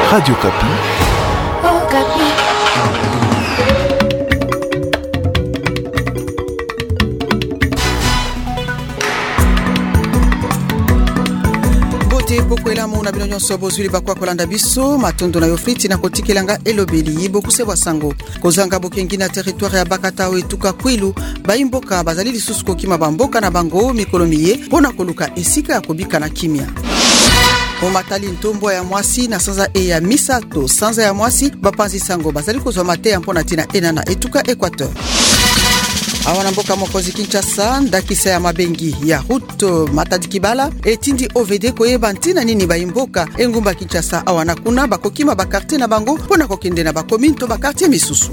Radio Kapi. Oh, Kapi. Bote pokwela mona bino nyonso bozwili bakwa kolanda biso matondo na yo friti na kotikelanga elobeli bokusebwa sango kozanga bokengi na territoire ya Bakatao etuka Kwilu baimboka bazali lisusu kokima bamboka na bango mikolo miye pona koluka esika ya kobika na kimia. Omatali ntombo ya mwasi na sanza e ya misato sanza ya mwasi bapanzi sango bazali kozwa mateya mpona tina ena na etuka Equateur. Awana mboka mokozi Kinshasa ndakisa ya mabengi ya route Matadi Kibala etindi OVD koyeba ntina nini baimboka engumba Kinshasa awana kuna bakokima bakarte na bango pona kokende na bakomine to bakarte misusu.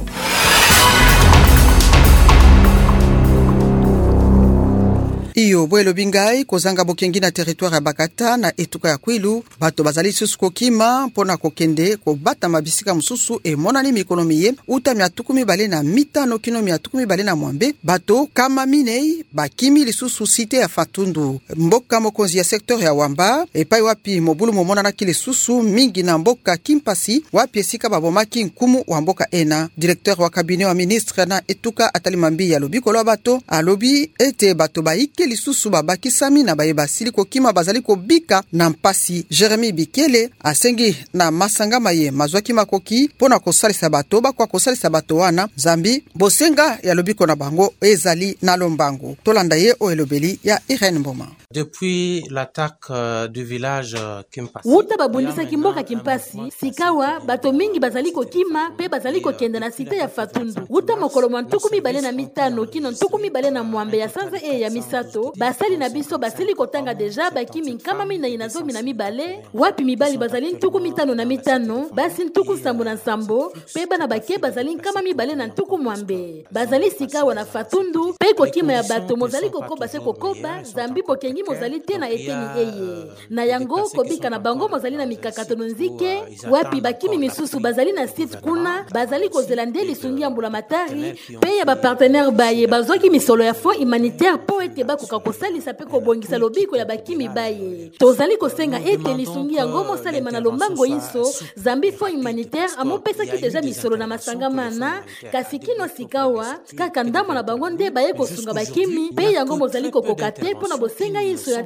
Iyo bwelo bingai kozanga bokengi na territoire ya Bakata na etuka ya Kwilu bato bazali susu kokima pona kokende kobata mabisika mususu e monani mikonomiye uta miatukumi bale na mitano kino miatukumi bale na mwambe bato kama minei bakimi lisusu site ya Fatundu mboka mokonzi ya sektor ya Wamba epai wapi mobulu momona na kile susu mingi na mboka Kimpasi wapi esika babomaki nkumu wa mboka ena. Directeur wa cabinet wa ministre na etuka Atalimambi ya lobi kolo bato alobi ete bato baike lisusu babakisami na bayeba sili kokima bazali kobika na mpasi. Jeremy Bikele asengi na masanga maye mazwaki makoki pona kosalisa bato bakwa kosalisa bato wana zambi bosenga ya lobiko na bango ezali na lombango tolanda ye o elobeli ya Irene Mboma. Depuis l'attaque du village Kimpasi. Uta babundisa kimboka Kimpasi, sikawa bato mingi bazali kokima pe bazali kokenda na site ya Fatundu. Uta mokolo mantuku mibale na mitano kino ntuku mibale na mwambe ya sanza e ya misato, basali na biso basili kotanga deja bakimi kama mina inazomi na mibale, wapi mibali bazali ntuku mitano na mitano, basi ntuku sambo na sambo, pe bana bake bazali kama mibale na ntuku mwambe. Bazali sikawa na Fatundu, pe kokima ya bato mozali kokoba se kokoba, zambi bokengi mozali te na eteni eye. Na yango kobika na bango mozali na mikakatono nzike, wapi bakimi misusu bazali na site kuna, bazali kozela nde lisungi ya mbulamatari, pe ya bapartenere baye bazwaki misolo ya fond humanitaire po ete bakoka kosalisa pe kobongisa lobiko ya bakimi baye. Tozali kosenga ete lisungi yango mosalema na lombango iso, zambi fond humanitaire amopesaki deja misolo na masanga mana, kasi kino sikawa, kaka ndamo na bango nde baye kosunga bakimi, pe yango mozali kokoka te pona bosenga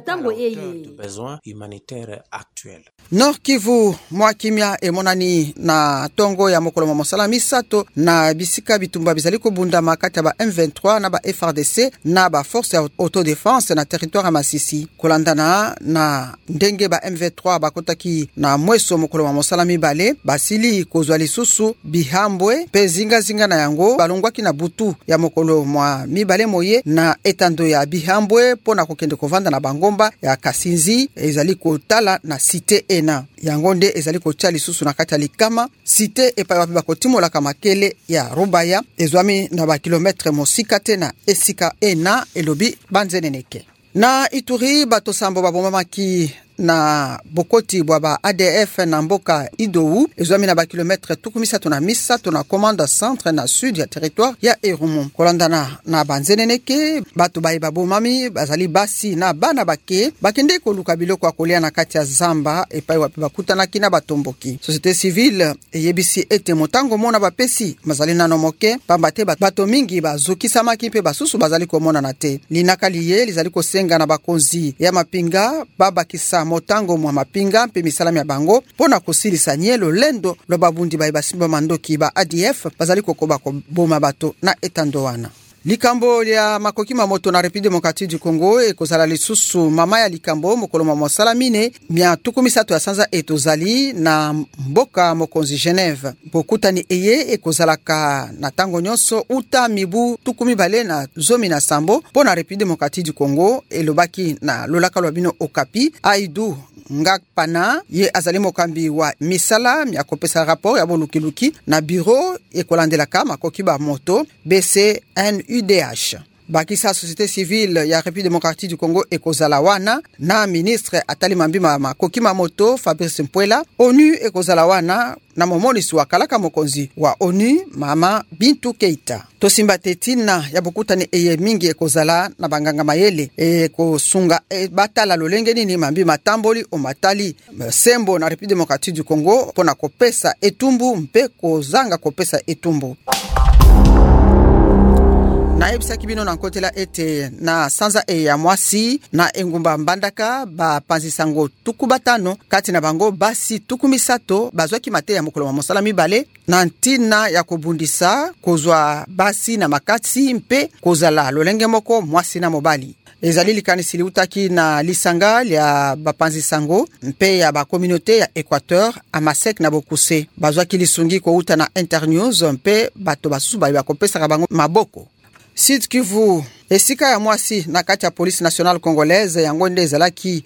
besoin humanitaire actuel. Nord Kivu mwakimia emonani na tongo ya mokolo mosala misato na bisika bitumba bizali kobunda makati ba M23 na ba FRDC na ba force ya autodéfense na territoire ya Masisi kolandana na ndenge ba M23 bakotaki na mweso mokolo mosala mibale basili kozwa lisusu bihambwe pe zinga na yango balongwaki na butu ya mokolo mwa mibale moye na etando ya bihambwe pona kokende kovanda na bangomba ya Kasinzi ezali kotala na site ena yango nde ezali kotia lisusu na kati ya likama site epai wapi bakotimola kamakele ya Rubaya ezwami na ba kilometre mosika te na esika ena elobi banzeneneke. Na Ituri bato sambo babomamaki na bokoti bwa ba ADF na mboka Idou ezwami na ba kilometre tukumisatu na misato na commande centre na sud ya territoire ya Erumu kolandana na banzeneneke bato bayi babomami bazali basi na bana bake bakende koluka biloko ya kolia na kati ya zamba epai wapi bakutanaki na batomboki. Société civile eyebisi ete motango mona bapesi mazali nano moke pambate bato mingi bazokisamaki pe basusu bazali komona na te linakaliye lizali kosenga na bakonzi ya mapinga babakisa motango mwa mapinga mpe misalami ya bango pona kosilisa nyelo lendo lo babundi bayi basimba mandoki ba ADF bazali kokoba koboma bato na etando wana. Likambo ya makoki mamoto na République démocratique du Congo ekozala lisusu mama ya likambo mokolo mosala mine mia tukumisatu ya sanza etozali na mboka mokonzi Genève bokutani eye ekozalaka na tango nyonso uta mibu tukumibale na zomi na sambo pona République démocratique du Congo elobaki na lolaka lwabino Okapi Aidu Ngakpana ye azali mokambi wa misala mi akopesa rapport ya bolukiluki na bureau ekolandelaka makoki ba moto BCNUDH. bakisa société civile ya République démocratique du Congo ekozala wana na ministre atali mambima makoki mamoto Fabrice Mpwela. ONU ekozala wana na momonisi wa kalaka mokonzi wa ONU mama Bintou Keita. Tosimba tetina ya bokutani eye mingi ekozala na banganga mayele ekosunga batala lolenge nini mambi matamboli o matali sembo na République démocratique du Congo pona kopesa etumbu mpe kozanga kopesa etumbu. Na ebisa kibino na nkotela ete na sanza ya mwasi na engumba mbandaka ba panzisango tukubatano kati na bango basi tukumisato bazwaki mate ya mokolo wa mosala mibale na ntina ya kobundisa kozwa basi na makati mpe kozala lolenge moko mwasi na mobali. Ezali likanisi liutaki na lisanga ya bapanzisango mpe ya ba communauté ya Équateur Amasek na Bokuse bazwaki lisungi ko uta na Internews mpe bato basusu ba kopesa bango maboko. Sud Kivu esika ya mwasi na kati ya police nationale congolaise yango nde ezalaki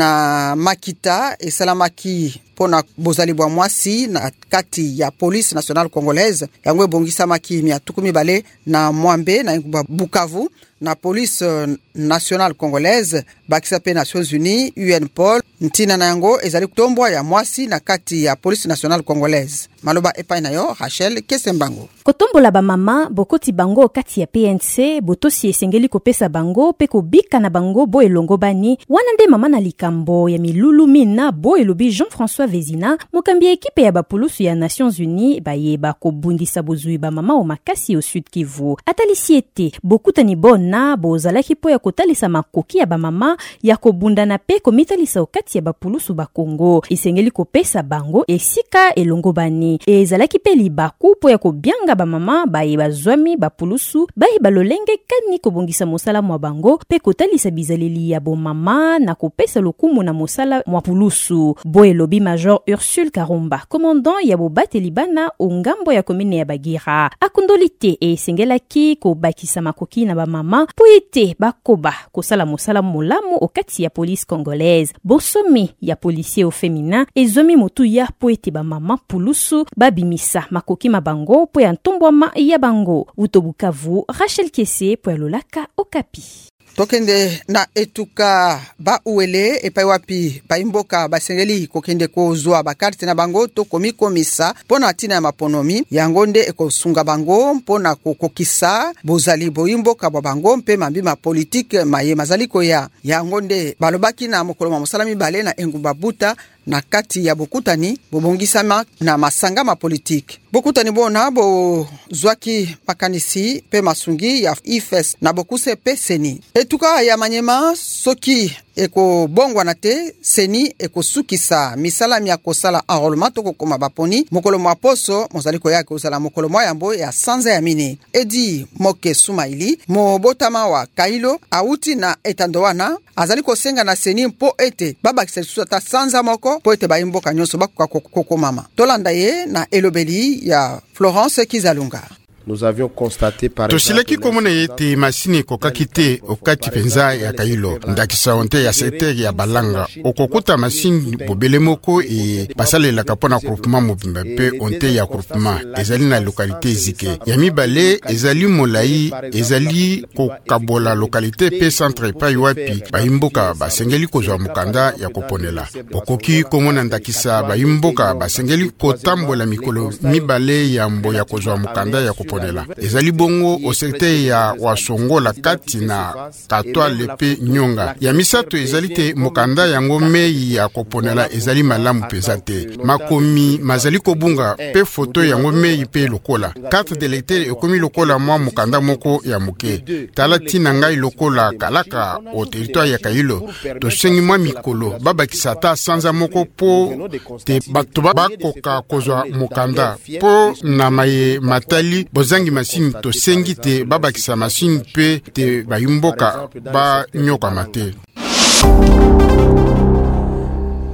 na makita esalamaki pona bozali bwa mwasi na kati ya police nationale congolaise yango ebongisa maki 200 na Mwambe na Bukavu na police nationale congolaise bakisa pe Nations Unies UNPOL ntina na yango ezali kutombwa ya mwasi na kati ya police nationale congolaise. Maloba epai na yo Rachel Kesembango. Kotombola ba mama bokoti bango kati ya PNC botosi esengeli kopesa bango pe kobika na bango bo elongo bani wana nde mama na likambo ya milulu mina bo elobi Jean-François Vezina mokambi ekipe ya bapulusu ya Nations Unies bayeba kobundisa bozui ba mama o makasi au Sud Kivu. Atalisi ete bokutani bona bozalaki po ya kotalisa makoki ya ba mama ya kobundana pe komitalisa okati ya bapulusu ba Kongo esengeli kopesa bango esika elongo bani ezalaki pe libaku po ya kobyanga ba mama bayeba zwami bapulusu bayeba lolenge kani kobongisa mosala mwa bango pe kotalisa bizaleli ya bo mama na kopesa lokumu na mosala mwa pulusu. Bo elobi Major Ursule Karumba commandant ya bo bateli bana ongambo ya komine ya Bagira akondolite esengelaki kobakisa makoki na ba mama po ete bakoba kosala mosala molamu okati ya police congolaise. Bonsomi ya policier au féminin ezomi motu ya po ete ba mama pulusu babimisa makoki mabango po ya ntombwama ya bango. Utobukavu Rachel Kese po ya Lolaka Okapi. Tokende na etuka ba uele epai wapi ba imboka basengeli kokende kozwa bakarte na bango to komikomisa pona tina ya maponomi yangonde ekosunga bango pona kokokisa bozali boimboka ba bango mpe mambima politique maye mazali koya yangonde balobaki na mokolo wa mosala mibale na engumba buta na kati ya bokutani bobongisama na masanga ma politique. Bokutani bona bo zwaki makanisi pe masungi ya IFES na bokuse pe seni. Etuka ya manyema soki eko bongwa na te seni eko sukisa misala mi akosala enrôlement toko koma baponi mokolo mwa poso mozaliko yake usala mokolo mwa yambo ya sanza ya mine. Edi Moke Sumaili mo botama wa Kailo auti na etandowana azali kosenga na seni mpo ete baba kisesusa ta sanza moko po ete baimboka nyonso bakuka koko mama. Tolanda ye na elobeli ya Florence Kizalunga. Nous avions constaté par tosilaki komona ete masini kokaki te okati penza ya Kailo ndakisa onte ya secteur ya Balanga okokuta masini bobele moko e basalelaka mpona groupement mobimba pe onte ya groupement ezali na localité ezike ya mibale ezali molai ezali kokabola localité pe centre epai wapi baimboka basengeli kozwa mokanda ya koponela okoki komona ndakisa baimboka basengeli kotambola mikolo mibale ya mbo ya kozwa mokanda ya koponela. Ezali bongo o secteur ya Wasongola kati na Katwa lepe Nyonga. Ya misato ezali te mokanda yango mei ya koponela ezali malamu pezate. Makomi mazali kobunga pe foto yango mei pe lokola. Carte d'électeur ekomi lokola mwa mokanda moko ya muke. Tala tina ngai lokola kalaka o territoire ya Kailo. To sengi mwa mikolo baba kisata sanza moko po te bato bakoka kozwa mokanda po na maye matali zangi masini to sengi te babakisa masini pe te ba yumboka ba nyoka mate.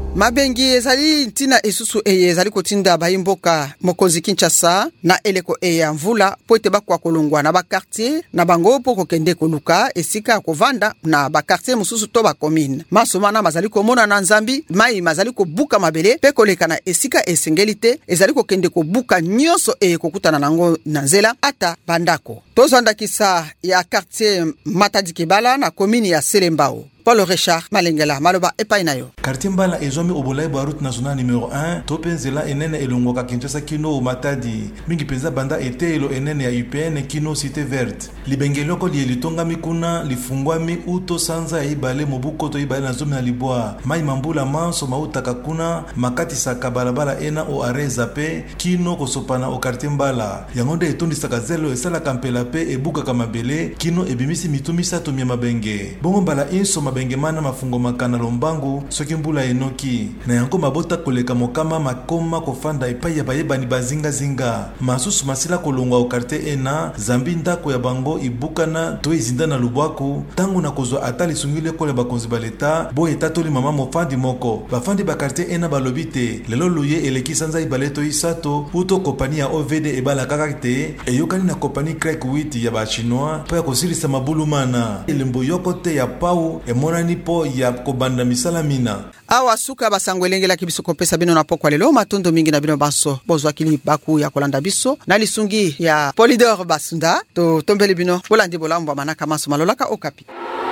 Mabengi ezali ntina esusu ezali kotinda bayimboka mokonzi Kinshasa na eleko ya mvula po ete bakwa kolongwa na ba quartier na bango po kokende koluka esika kovanda na ba quartier mususu to ba commune. Masomana mazali komona na Nzambi mai mazali kobuka mabele pe koleka na esika esengelite ezali kokende kobuka nyonso kokutana nango na nzela ata bandako. Tozandakisa ya quartier Matadi Kibala na commune ya Selembao. Paul Richard Malengela maloba epainayo. Quartier Mbala ezomi obolai ba route nationale numéro 1 topenzela enene elongoka Kinshasa kino Matadi mingi penza banda etelo enene ya UPN kino Cité Verte libengeloko lielitonga mikuna lifungwami uto sanza ya ibale mobuko to ibale na zomi na libwa mai mambula manso mautaka kuna makati saka balabala ena o areza pe kino kosopana o Quartier Mbala yangonde etondisaka zelo esala kampela pe ebuka kamabele kino ebimisi mitumisa to mabenge bongo Mbala inso mabenge mana mafungo makana lombangu soki mbula enoki na yango mabota koleka mokama makoma kofanda epai ya bayebani bazinga zinga masusu masila kolongwa o quartier ena zambi ndako ya bango ibukana to izinda na lubwaku tangu na kozwa atali sungile kole bakonzi baleta bo etatoli mama mofandi moko bafandi ba quartier ena balobite lelo luye eleki sanza ibaleto isato uto kompani ya OVD ebala kakate eyokani na kompani Crack 8 ya ba chinois po ya kosilisa mabulu mana elembo yokote ya pau emonani po ya kobanda misalamina awa suka basangwelengela kibiso kopesa bino na pokwa lelo matondo mingi na bino baso bozwa kili baku ya kolanda biso na lisungi ya Polydor Basunda to tombele bino bolandi bolamba manaka maso malolaka okapi.